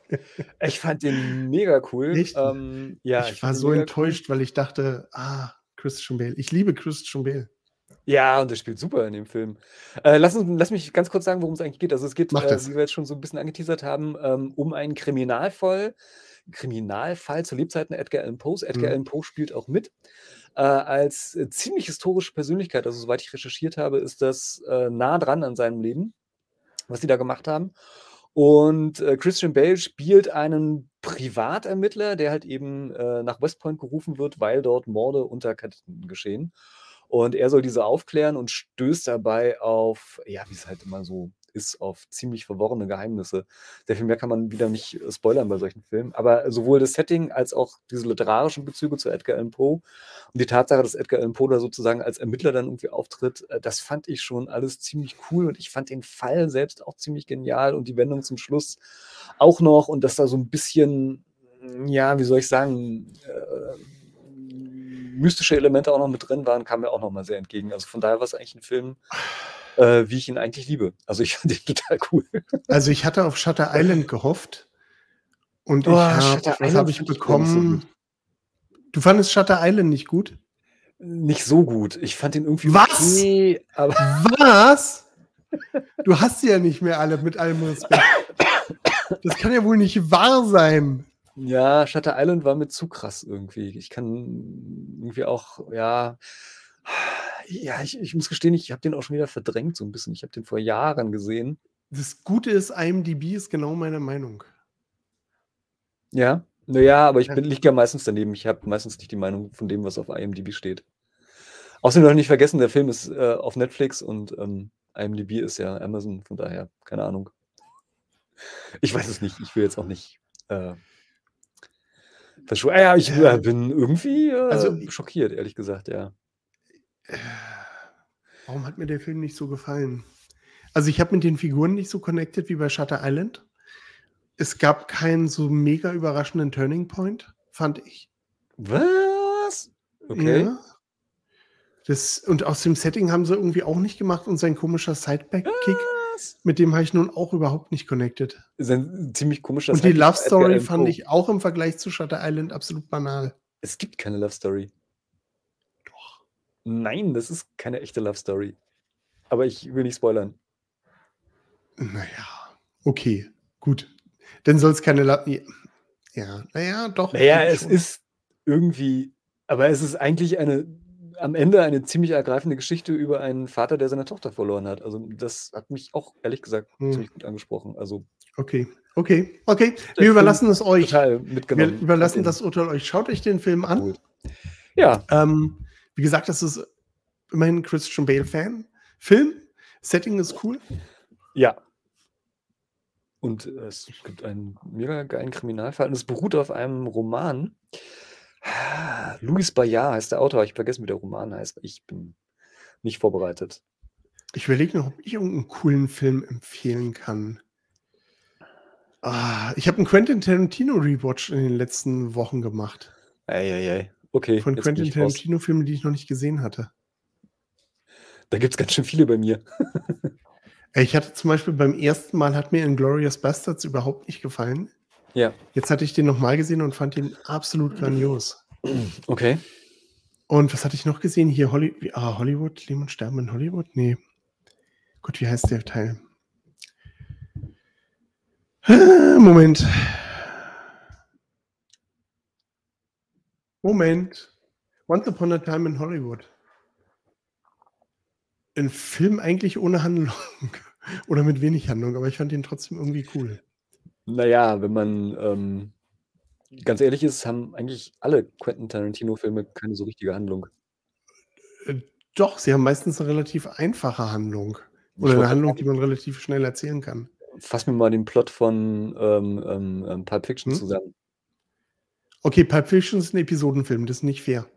Ich fand den mega cool. Echt? Ähm, ja, ich Ich war fand den so mega cool. enttäuscht, weil ich dachte, ah, Christian Bale. Ich liebe Christian Bale. Ja, und der spielt super in dem Film. Äh, lass uns lass mich ganz kurz sagen, worum es eigentlich geht. Also, es geht, Mach äh, das. wie wir jetzt schon so 'n bisschen angeteasert haben, ähm, um einen Kriminalfall Kriminalfall zu Lebzeiten Edgar Allan Poes. Edgar Mhm. Allan Poe spielt auch mit, äh, als, äh, ziemlich historische Persönlichkeit. Also, soweit ich recherchiert habe, ist das, äh, nah dran an seinem Leben, was die da gemacht haben. Und, äh, Christian Bale spielt einen Privatermittler, der halt eben, äh, nach West Point gerufen wird, weil dort Morde unter Ketten geschehen. Und er soll diese aufklären und stößt dabei auf, ja, wie es halt immer so ist, auf ziemlich verworrene Geheimnisse. Sehr viel mehr kann man wieder nicht äh, spoilern bei solchen Filmen. Aber sowohl das Setting als auch diese literarischen Bezüge zu Edgar Allan Poe und die Tatsache, dass Edgar Allan Poe da sozusagen als Ermittler dann irgendwie auftritt, äh, das fand ich schon alles ziemlich cool. Und ich fand den Fall selbst auch ziemlich genial und die Wendung zum Schluss auch noch. Und dass da so ein bisschen, ja, wie soll ich sagen, äh, mystische Elemente auch noch mit drin waren, kam mir auch noch mal sehr entgegen. Also von daher war es eigentlich ein Film, äh, wie ich ihn eigentlich liebe. Also ich fand den total cool. Also ich hatte auf Shutter Island gehofft und Oh, ich habe, Shutter was Island habe ich fand ich wieder nicht so bekommen? gut. Du fandest Shutter Island nicht gut? Nicht so gut. Ich fand den irgendwie Was? okay, aber Was? Du hast sie ja nicht mehr alle, mit allem Respekt. Das kann ja wohl nicht wahr sein. ja, Shutter Island war mir zu krass irgendwie. Ich kann irgendwie auch, ja, ja, ich, ich muss gestehen, ich habe den auch schon wieder verdrängt so ein bisschen. Ich habe den vor Jahren gesehen. Das Gute ist, IMDb ist genau meine Meinung. Ja, naja, aber ich Ja. bin, liege ja meistens daneben. Ich habe meistens nicht die Meinung von dem, was auf IMDb steht. Außerdem noch nicht vergessen, der Film ist äh, auf Netflix und ähm, IMDb ist ja Amazon, von daher, keine Ahnung. Ich weiß es nicht, ich will jetzt auch nicht äh, verschw- Ah, ja, ich äh, Äh, bin irgendwie äh, also, schockiert, ehrlich gesagt, ja. äh, warum hat mir der Film nicht so gefallen? Also ich habe mit den Figuren nicht so connected wie bei Shutter Island. Es gab keinen so mega überraschenden Turning Point, fand ich. Was? Okay. Ja. Das, und aus dem Setting haben sie irgendwie auch nicht gemacht und sein komischer Sideback-Kick, Was? mit dem habe ich nun auch überhaupt nicht connected. Ist ein ziemlich komischer Und die Sidekick Love von Edgar Story Allan fand Poe. ich auch im Vergleich zu Shutter Island absolut banal. Es gibt keine Love Story. Doch. Nein, das ist keine echte Love Story. Aber ich will nicht spoilern. Naja, okay, gut. Dann soll es keine Love. Ja, naja, doch. Naja, eigentlich es schon. ist irgendwie, aber es ist eigentlich eine, am Ende eine ziemlich ergreifende Geschichte über einen Vater, der seine Tochter verloren hat. Also das hat mich auch, ehrlich gesagt, Hm. ziemlich gut angesprochen. Also Okay, okay, okay. der Wir Film überlassen es euch. total Wir mitgenommen. überlassen Fand den das Urteil euch. Schaut euch den Film an. cool. Ja, Ähm, wie gesagt, das ist immerhin ein Christian Bale-Fan. Film, Setting ist cool. ja. Und äh, es gibt einen mega geilen Kriminalfall und es beruht auf einem Roman. Louis Bayard heißt der Autor. Ich habe vergessen, wie der Roman heißt. Ich bin nicht vorbereitet. Ich überlege noch, ob ich irgendeinen coolen Film empfehlen kann. Ah, ich habe einen Quentin Tarantino Rewatch in den letzten Wochen gemacht. Eieiei. Okay, Von jetzt bin Quentin ich raus. Tarantino-Filmen, die ich noch nicht gesehen hatte. Da gibt es ganz schön viele bei mir. Ich hatte zum Beispiel beim ersten Mal, hat mir Inglourious Basterds überhaupt nicht gefallen. Ja. Jetzt hatte ich den nochmal gesehen und fand ihn absolut grandios. Okay. Und was hatte ich noch gesehen? Hier Holly ah, Hollywood, Leben und Sterben in Hollywood? Nee. Gott, wie heißt der Teil? Moment. Moment. Once Upon a Time in Hollywood. Ein Film eigentlich ohne Handlung. Oder mit wenig Handlung, aber ich fand ihn trotzdem irgendwie cool. Naja, wenn man ähm, ganz ehrlich ist, haben eigentlich alle Quentin Tarantino-Filme keine so richtige Handlung. Äh, doch, sie haben meistens eine relativ einfache Handlung. Ich Oder eine wollte Handlung, sagen, die man relativ schnell erzählen kann. fass mir mal den Plot von ähm, ähm, Pulp Fiction Hm? zusammen. Okay, Pulp Fiction ist ein Episodenfilm, das ist nicht fair.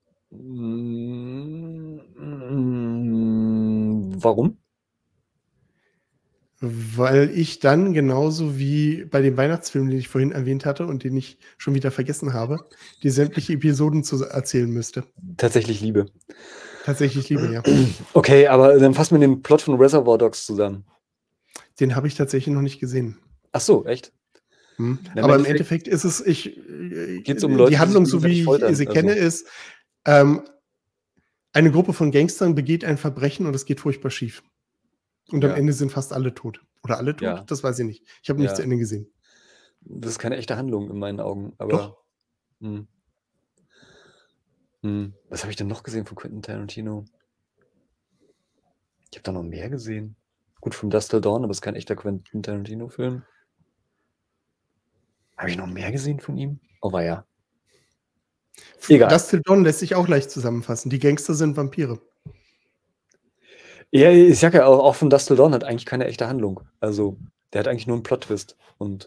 Mm, mm, Warum? Weil ich dann genauso wie bei dem Weihnachtsfilm, den ich vorhin erwähnt hatte und den ich schon wieder vergessen habe, die sämtliche Episoden zu erzählen müsste. Tatsächlich Liebe. Tatsächlich Liebe, ja. Okay, aber dann fass mir den Plot von Reservoir Dogs zusammen. Den habe ich tatsächlich noch nicht gesehen. Ach so, echt? Hm. Na, im Aber im Endeffekt Endeffekt ist es, ich, äh, geht's um die Leute, die sich Handlung, so gegenseitig wie ich foltern. sie kenne, Also, ist, ähm, eine Gruppe von Gangstern begeht ein Verbrechen und es geht furchtbar schief. Und am ja, Ende sind fast alle tot. Oder alle tot? ja, Das weiß ich nicht. Ich habe nicht zu ja. Ende gesehen. Das ist keine echte Handlung in meinen Augen, aber Doch. hm, hm. Was habe ich denn noch gesehen von Quentin Tarantino? Ich habe da noch mehr gesehen. Gut, From Dusk Till Dawn, aber es ist kein echter Quentin Tarantino-Film. Habe ich noch mehr gesehen von ihm? Oh, war ja. Egal. Dusk Till Dawn lässt sich auch leicht zusammenfassen. Die Gangster sind Vampire. Ja, ich sag ja auch, auch von Dusk Till Dawn hat eigentlich keine echte Handlung. Also, der hat eigentlich nur einen Plot-Twist und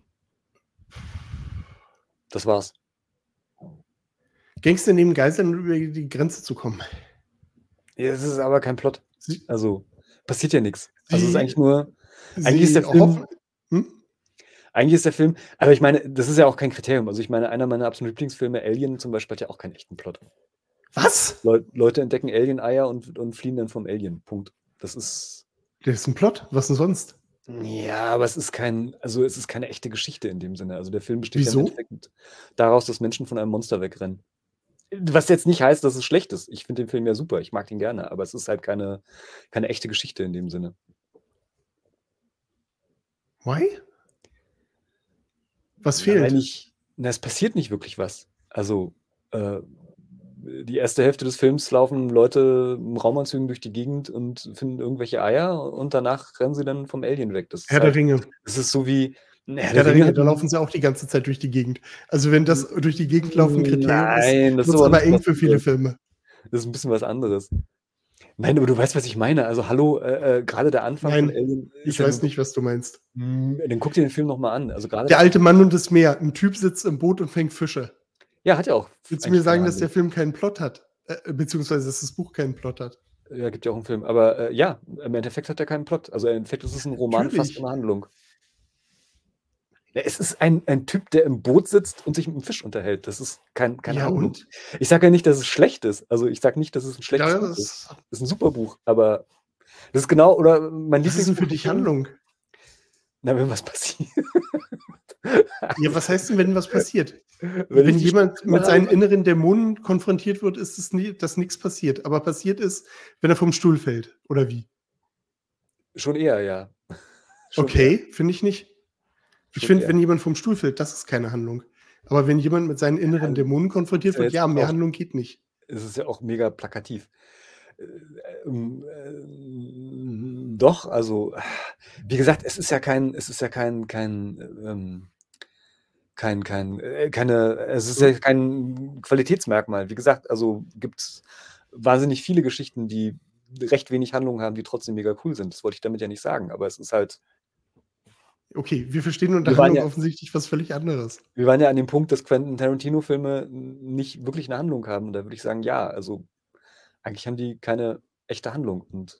das war's. Gangster nehmen Geiseln, um über die Grenze zu kommen. Ja, es ist aber kein Plot. Sie, Also, passiert ja nichts. Also, es ist sie, eigentlich nur, eigentlich ist sie der Film, hoffen. Hm? eigentlich ist der Film, aber ich meine, das ist ja auch kein Kriterium. Also, ich meine, einer meiner absoluten Lieblingsfilme, Alien zum Beispiel, hat ja auch keinen echten Plot. Was? Leu Leute entdecken Alien-Eier und, und fliehen dann vom Alien. Punkt. Das ist. Das ist ein Plot. Was denn sonst? Ja, aber es ist kein, also es ist keine echte Geschichte in dem Sinne. Also der Film besteht ja im Wieso? Endeffekt daraus, dass Menschen von einem Monster wegrennen. Was jetzt nicht heißt, dass es schlecht ist. Ich finde den Film ja super, ich mag den gerne, aber es ist halt keine, keine echte Geschichte in dem Sinne. Why? Was Na, fehlt? weil nicht, na, es passiert nicht wirklich was. Also äh, die erste Hälfte des Films laufen Leute im Raumanzügen durch die Gegend und finden irgendwelche Eier und danach rennen sie dann vom Alien weg. Das ist Herr der halt, Ringe. das ist so wie, na, Herr Herr der der Ringe Ringe, hat da einen- laufen sie auch die ganze Zeit durch die Gegend. Also wenn das durch die Gegend laufen Kriterium ist, Nein, das ist wird es aber aber nicht eng was für viele anderes. Filme. Das ist ein bisschen was anderes. Nein, aber du weißt, was ich meine. Also hallo, äh, äh, gerade der Anfang von Nein, Alien ist ich ja weiß nun- nicht, was du meinst. Hm, dann guck dir den Film nochmal an. Also gerade Der der alte Mann und das Meer. Ein Typ sitzt im Boot und fängt Fische. Ja, hat ja auch Willst du eigentlich mir sagen, keine dass der Handlung. Film keinen Plot hat? Äh, beziehungsweise, dass das Buch keinen Plot hat? Ja, gibt ja auch einen Film. Aber äh, ja, im Endeffekt hat er keinen Plot. Also im Endeffekt ist es ein Roman fast Natürlich. ohne Handlung. Ja, es ist ein, ein Typ, der im Boot sitzt und sich mit einem Fisch unterhält. Das ist kein, keine Ja, Handlung. und? Ich sage ja nicht, dass es schlecht ist. Also ich sage nicht, dass es ein schlechtes Ja, Buch ist. das, Das ist ein super Buch, aber das ist genau, oder mein was ist denn Lieblingsbuch für dich dazu- Handlung? Na, wenn was passiert. Ja, was heißt denn, wenn was passiert? Wenn, Wenn, ich die jemand Stimme mit habe, seinen inneren Dämonen konfrontiert wird, ist es nie, dass nichts passiert. Aber passiert ist, wenn er vom Stuhl fällt. Oder wie? Schon eher, ja. Schon eher. Okay, finde ich nicht. Ich Schon finde, eher. wenn jemand vom Stuhl fällt, das ist keine Handlung. Aber wenn jemand mit seinen inneren Ja, Dämonen konfrontiert ist ja wird, jetzt ja, mehr auch- Handlung geht nicht. Es ist ja auch mega plakativ. Äh, ähm, äh, doch, also, wie gesagt, es ist ja kein, es ist ja kein, kein, ähm, kein, kein, äh, keine, es ist ja kein Qualitätsmerkmal. Wie gesagt, also gibt es wahnsinnig viele Geschichten, die recht wenig Handlung haben, die trotzdem mega cool sind. Das wollte ich damit ja nicht sagen, aber es ist halt, Okay, wir verstehen unter Wir waren Handlung ja- offensichtlich was völlig anderes. wir waren ja an dem Punkt, dass Quentin Tarantino-Filme nicht wirklich eine Handlung haben. Und da würde ich sagen, ja, also eigentlich haben die keine echte Handlung. Und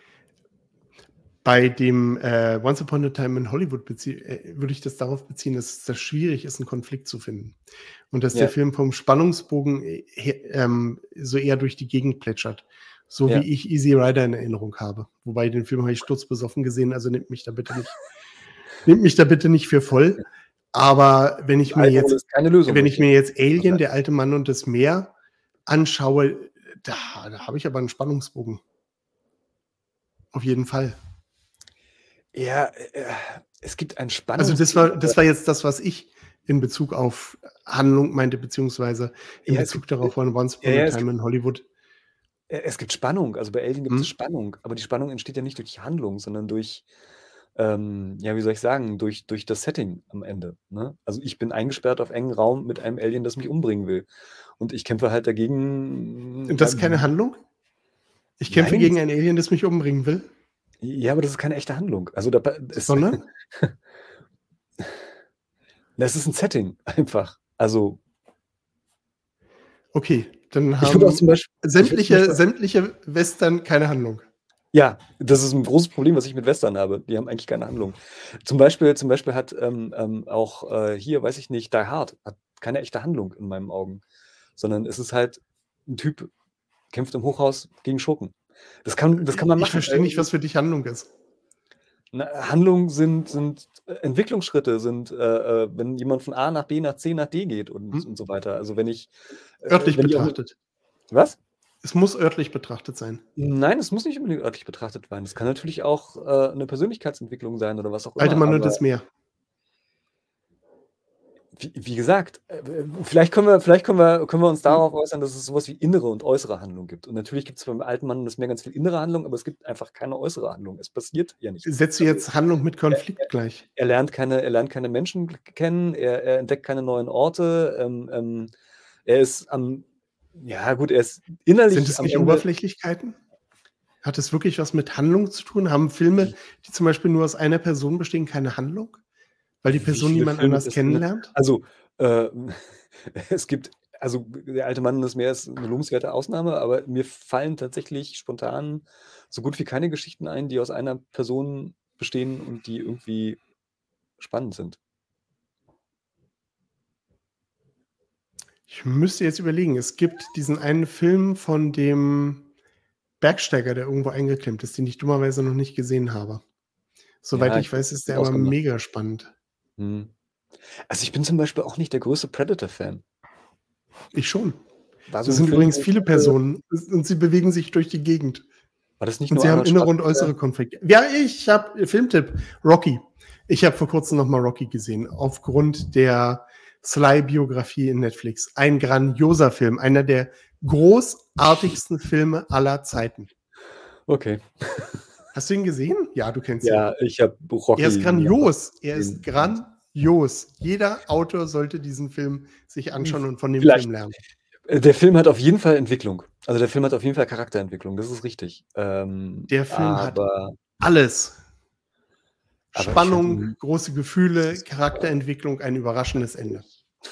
Bei dem äh, Once Upon a Time in Hollywood bezie- äh, würde ich das darauf beziehen, dass es da schwierig ist, einen Konflikt zu finden. Und dass Ja. der Film vom Spannungsbogen äh, her- ähm, so eher durch die Gegend plätschert. So Ja. wie ich Easy Rider in Erinnerung habe. Wobei den Film habe ich sturzbesoffen gesehen, also nehmt mich da bitte nicht, nehmt mich da bitte nicht für voll. Aber wenn ich mir Alkohol jetzt, ist keine Lösung. wenn ich mir jetzt Okay. Alien, der alte Mann und das Meer anschaue, da, da habe ich aber einen Spannungsbogen. Auf jeden Fall. Ja, äh, es gibt einen Spannungs... Also das war, das war jetzt das, was ich in Bezug auf Handlung meinte, beziehungsweise in Ja, es Bezug gibt- darauf von Once Upon ja, ja, a es Time in Hollywood. Äh, Es gibt Spannung, also bei Alien gibt Hm? es Spannung, aber die Spannung entsteht ja nicht durch die Handlung, sondern durch, ähm, ja, wie soll ich sagen, durch, durch das Setting am Ende. Ne? Also ich bin eingesperrt auf engen Raum mit einem Alien, das mich umbringen will. Und ich kämpfe halt dagegen. Und das ist weil- keine Handlung? Ich kämpfe Nein. gegen ein Alien, das mich umbringen will? Ja, aber das ist keine echte Handlung. Also da, es, Sondern? das ist ein Setting einfach. Also Okay, dann ich würde auch zum haben Beispiel, ich würde zum sämtliche, Beispiel sämtliche Western keine Handlung. Ja, das ist ein großes Problem, was ich mit Western habe. Die haben eigentlich keine Handlung. Zum Beispiel, zum Beispiel hat ähm, ähm, auch äh, hier, weiß ich nicht, Die Hard hat keine echte Handlung in meinen Augen, sondern es ist halt ein Typ, kämpft im Hochhaus gegen Schurken. Das kann, das kann man machen. Ich verstehe nicht, was für dich Handlung ist. Na, Handlungen sind sind äh, Entwicklungsschritte, sind, äh, äh, wenn jemand von A nach B nach C nach D geht und Hm. und so weiter. Also, wenn ich äh, Örtlich wenn ich auch betrachtet. was? Es muss örtlich betrachtet sein. Nein, es muss nicht unbedingt örtlich betrachtet sein. Es kann natürlich auch, äh, 'ne Persönlichkeitsentwicklung sein oder was auch Alte immer, Mann und aber das Meer. wie wie gesagt, äh, w vielleicht können wir vielleicht können wir können wir uns Mhm. darauf äußern, dass es so was wie innere und äußere Handlung gibt. Und natürlich gibt's beim alten Mann und das Meer ganz viel innere Handlung, aber es gibt einfach keine äußere Handlung. Es passiert ja nichts. Setzt du Also, jetzt Handlung mit er Konflikt gleich? er er lernt keine er lernt keine Menschen k kennen, er er entdeckt keine neuen Orte, ähm, ähm, er ist am ja gut, er ist Sind innerlich es am nicht Ende Oberflächlichkeiten? Hat es wirklich was mit Handlung zu tun? Haben Filme, die zum Beispiel nur aus einer Person bestehen, keine Handlung? Weil die Wie Person viele niemand Filme anders das denn kennenlernt? also, äh, es gibt also, der alte Mann und das Meer ist 'ne lobenswerte Ausnahme, aber mir fallen tatsächlich spontan so gut wie keine Geschichten ein, die aus einer Person bestehen und die irgendwie spannend sind. Ich müsste jetzt überlegen. Es gibt diesen einen Film von dem Bergsteiger, der irgendwo eingeklemmt ist, den ich dummerweise noch nicht gesehen habe. Soweit Ja, ich ich glaube, weiß, das ist wird der aber ausgemacht. mega spannend. Mhm. Also, ich bin zum Beispiel auch nicht der größte Predator-Fan. Ich schon. War so Das 'n sind Film, übrigens wo ich viele dachte Personen s und sie bewegen sich durch die Gegend. War das nicht Und nur sie haben Arnold innere und Schwarzenegger? äußere Konflikte. Ja, ich habe Filmtipp, Rocky. Ich habe vor Kurzem noch mal Rocky gesehen, aufgrund der Sly-Biografie in Netflix. Ein grandioser Film, einer der großartigsten Filme aller Zeiten. Okay. Hast du ihn gesehen? Ja, du kennst ihn. Ja, ich habe Er ist Rocky mehrfach grandios. Er ist gesehen und grandios. Jeder Autor sollte diesen Film sich anschauen und von dem Vielleicht Film lernen. äh, der Film hat auf jeden Fall Entwicklung. Also, der Film hat auf jeden Fall Charakterentwicklung, das ist richtig. Ähm, Der Film hat aber alles. aber ich fand Spannung, ihn große Gefühle, Charakterentwicklung, ein überraschendes Ende.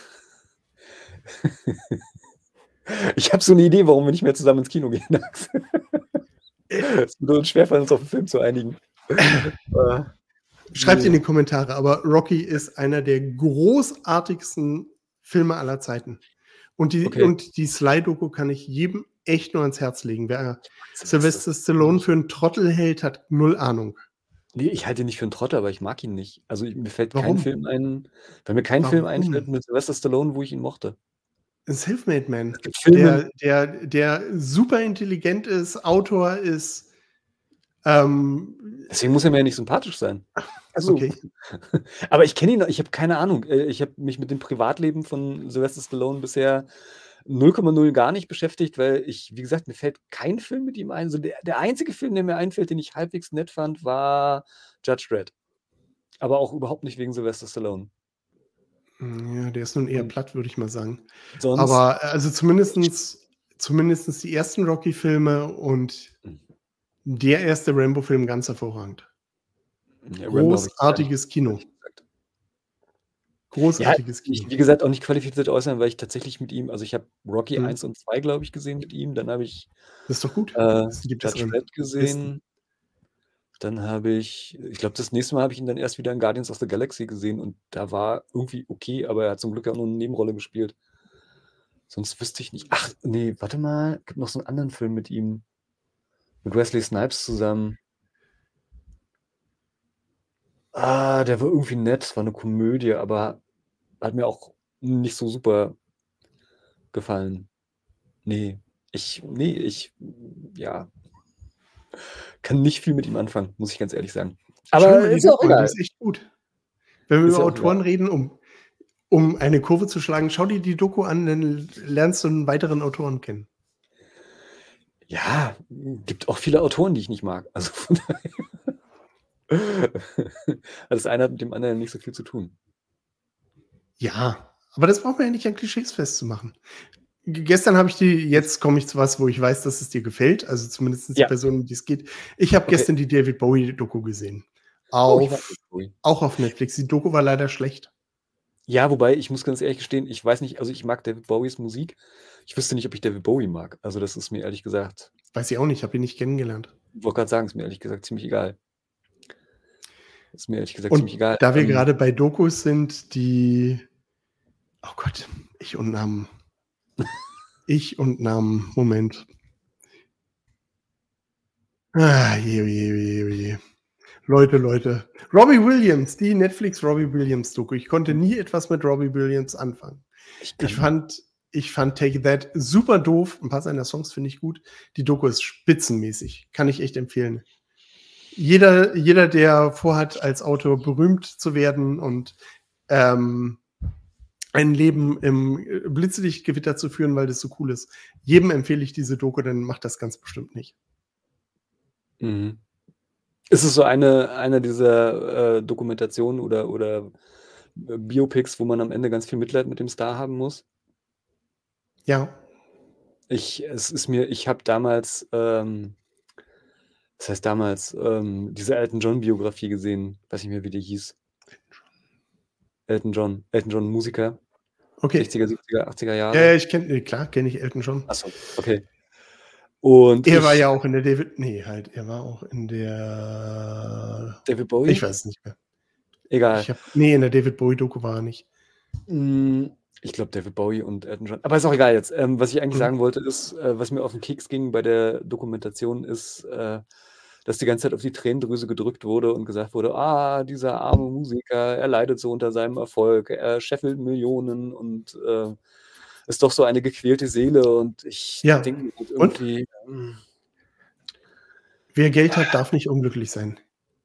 Ich habe so 'ne Idee, warum wir nicht mehr zusammen ins Kino gehen, Max. Äh Es würde uns schwerfallen, uns auf 'n Film zu einigen. Äh, Schreibt's in ne. die Kommentare, aber Rocky ist einer der großartigsten Filme aller Zeiten. Und die Okay. und die Sly-Doku kann ich jedem echt nur ans Herz legen. Wer Ich mag Sylvester Sylvester Stallone Stallone nicht. für 'n Trottel hält, hat null Ahnung. Ne, ich halte ihn nicht für 'n Trottel, aber ich mag ihn nicht. Also, i mir fällt kein Warum? Film ein weil mir kein Film einfällt Warum? mit Sylvester Stallone, wo ich ihn mochte. Self-Made Man, Es gibt Filme der der der super intelligent ist, Autor ist, ähm Deswegen muss er mir ja nicht sympathisch sein. Also Okay. aber ich kenne ihn ich habe keine Ahnung. Äh, ich habe mich mit dem Privatleben von Sylvester Stallone bisher null Komma null gar nicht beschäftigt, weil ich wie gesagt, mir fällt kein Film mit ihm ein. So der der einzige Film, der mir einfällt, den ich halbwegs nett fand, war Judge Dredd. Aber auch überhaupt nicht wegen Sylvester Stallone. Hm, ja, der ist nun eher Und platt, würde ich mal sagen. sonst Aber, äh, also, zumindestens zumindestens die ersten Rocky-Filme und Mhm. der erste Rambo-Film ganz hervorragend. Ja, Rambo habe ich gar nicht Großartiges gar Kino. nicht gesagt. Ja, Großartiges mich, Kino. wie gesagt, auch nicht qualifiziert äußern, weil ich tatsächlich mit ihm also, ich habe Rocky Mhm. eins und zwei, glaube ich, gesehen mit ihm. Dann habe ich, Das ist doch gut. äh, Das sind die Judge besseren, Dredd besten. gesehen. Dann habe ich ich glaube, das nächste Mal habe ich ihn dann erst wieder in Guardians of the Galaxy gesehen und da war irgendwie okay, aber er hat zum Glück ja auch nur 'ne Nebenrolle gespielt. Sonst wüsste ich nicht ach, ne, warte mal, gibt noch so 'n anderen Film mit ihm. Mit Wesley Snipes zusammen. Ah, der war irgendwie nett, war 'ne Komödie, aber hat mir auch nicht so super gefallen. Ne, ich ne, ich ja kann nicht viel mit ihm anfangen, muss ich ganz ehrlich sagen. Schau dir Aber mal die ist ja auch Doku an, die egal. ist echt gut. Wenn wir Ist über ja auch egal. Autoren reden, um um eine Kurve zu schlagen, schau dir die Doku an, dann l lernst du 'n weiteren Autoren kennen. Ja, gibt auch viele Autoren, die ich nicht mag. Also, von daher das eine hat mit dem anderen nicht so viel zu tun. Ja, aber das braucht man ja nicht an Klischees festzumachen. G gestern habe ich die Das jetzt komme ich zu was, wo ich weiß, dass es dir gefällt, also, zumindestens die Ja. Person, um die es geht. Ich habe Okay. gestern die David Bowie-Doku gesehen. Oh, ich mag Auf David Bowie. auch auf Netflix. Die Doku war leider schlecht. Ja, wobei, ich muss ganz ehrlich gestehen, ich weiß nicht also, ich mag David Bowies Musik. Ich wüsste nicht, ob ich David Bowie mag. Also, das ist mir ehrlich gesagt Weiß ich auch nicht, habe ihn nicht kennengelernt. wollte grad sagen, ist mir ehrlich gesagt ziemlich egal. Ist mir ehrlich gesagt Und ziemlich egal. da wir Ähm grade bei Dokus sind, die oh Gott, Ich und Namen. Ich und Namen, Moment. Ah, je, oh je, oh je, oh je. Leute, Leute. Robbie Williams, die Netflix Robbie Williams-Doku. Ich konnte nie etwas mit Robbie Williams anfangen. Ich, ich fand, ich fand Take That super doof. Ein paar seiner Songs finde ich gut. Die Doku ist spitzenmäßig. Kann ich echt empfehlen. Jeder, jeder, der vorhat, als Autor berühmt zu werden und ähm, ein Leben im Blitzlichtgewitter zu führen, weil das so cool ist, jedem empfehle ich diese Doku, dann macht das ganz bestimmt nicht. Mhm. Ist es so eine, eine dieser äh, Dokumentationen oder, oder äh, Biopics, wo man am Ende ganz viel Mitleid mit dem Star haben muss? Ja. Ich, es ist mir, ich habe damals, ähm, das heißt damals, ähm, diese Elton John-Biografie gesehen, weiß nicht mehr, wie die hieß. Elton John, Elton John, Musiker. Okay. sechziger, siebziger, achtziger Jahre. Ja, ich kenne, klar, kenne ich Elton John. Achso, okay. Und er ich, war ja auch in der David, nee, halt, er war auch in der David Bowie? Ich weiß es nicht mehr. Egal. Ich hab, nee, in der David Bowie-Doku war er nicht. Ich glaube David Bowie und Elton John. Aber ist auch egal jetzt. Ähm, was ich eigentlich Mhm. sagen wollte, ist, äh, was mir auf den Keks ging bei der Dokumentation, ist, äh, dass die ganze Zeit auf die Tränendrüse gedrückt wurde und gesagt wurde, ah, dieser arme Musiker, er leidet so unter seinem Erfolg, er scheffelt Millionen und äh, ist doch so eine gequälte Seele. Und ich Ja. denke mir halt irgendwie, hm, Wer Geld hat, darf nicht unglücklich sein.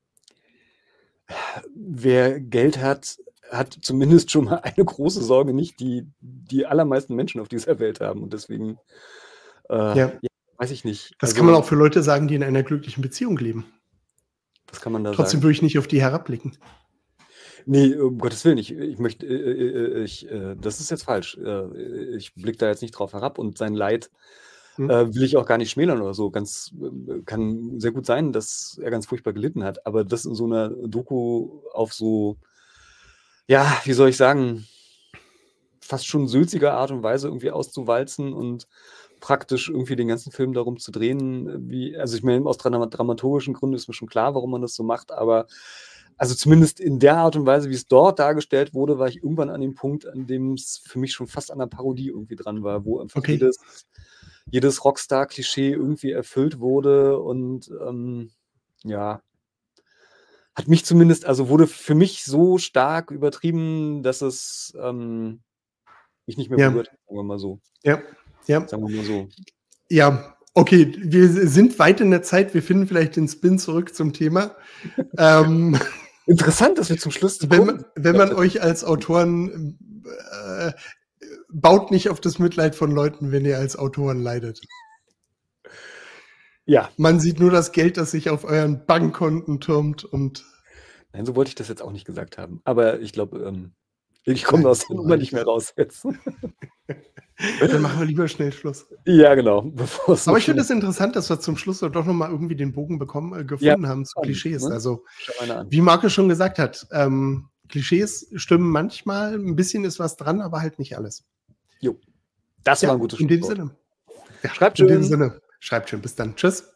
wer Geld hat, hat zumindest schon mal eine große Sorge nicht, die die allermeisten Menschen auf dieser Welt haben. Und deswegen, äh, Ja. ja, weiß ich nicht. Das Also, kann man auch für Leute sagen, die in einer glücklichen Beziehung leben. was kann man da Trotzdem sagen? würde ich nicht auf die herabblicken. Nee, um Gottes Willen, ich, ich möchte, äh, äh, ich, äh, das ist jetzt falsch. Äh, ich blicke da jetzt nicht drauf herab und sein Leid Hm? äh, will ich auch gar nicht schmälern oder so. Ganz, äh, kann sehr gut sein, dass er ganz furchtbar gelitten hat, aber das in so einer Doku auf so, ja, wie soll ich sagen, fast schon sülziger Art und Weise irgendwie auszuwalzen und praktisch irgendwie den ganzen Film darum zu drehen, wie, also ich meine, aus dram- dramaturgischen Gründen ist mir schon klar, warum man das so macht, aber also zumindest in der Art und Weise, wie es dort dargestellt wurde, war ich irgendwann an dem Punkt, an dem es für mich schon fast an der Parodie irgendwie dran war, wo einfach Okay. jedes, jedes Rockstar-Klischee irgendwie erfüllt wurde und ähm, ja, hat mich zumindest, also wurde für mich so stark übertrieben, dass es ähm, mich nicht mehr Ja. berührt, sagen wir mal so. Ja. Ja. Sagen wir mal so. Ja. Okay, wir sind weit in der Zeit. Wir finden vielleicht den Spin zurück zum Thema. ähm, Interessant, dass wir zum Schluss die wenn, Kurve- man, wenn man euch als Autoren äh, baut nicht auf das Mitleid von Leuten, wenn ihr als Autoren leidet. Ja, Man sieht nur das Geld, das sich auf euren Bankkonten türmt und nein, so wollte ich das jetzt auch nicht gesagt haben. Aber ich glaube, ähm, ich komme Nein, aus der so Nummer war nicht ich. mehr raus jetzt. dann machen wir lieber schnell Schluss. Ja, genau. Bevor es Aber so ich finde schnell- es interessant, dass wir zum Schluss doch nochmal irgendwie den Bogen bekommen, äh, gefunden haben zu spannend, Klischees. ne? Also, Schau einer an. wie Marke schon gesagt hat, ähm, Klischees stimmen manchmal, ein bisschen ist was dran, aber halt nicht alles. Jo, das war Ja, ein gutes in dem Schlusswort. Sinne. Ja, Schreibt in dem schön. Sinne. Schreibt schön. Bis dann. Tschüss.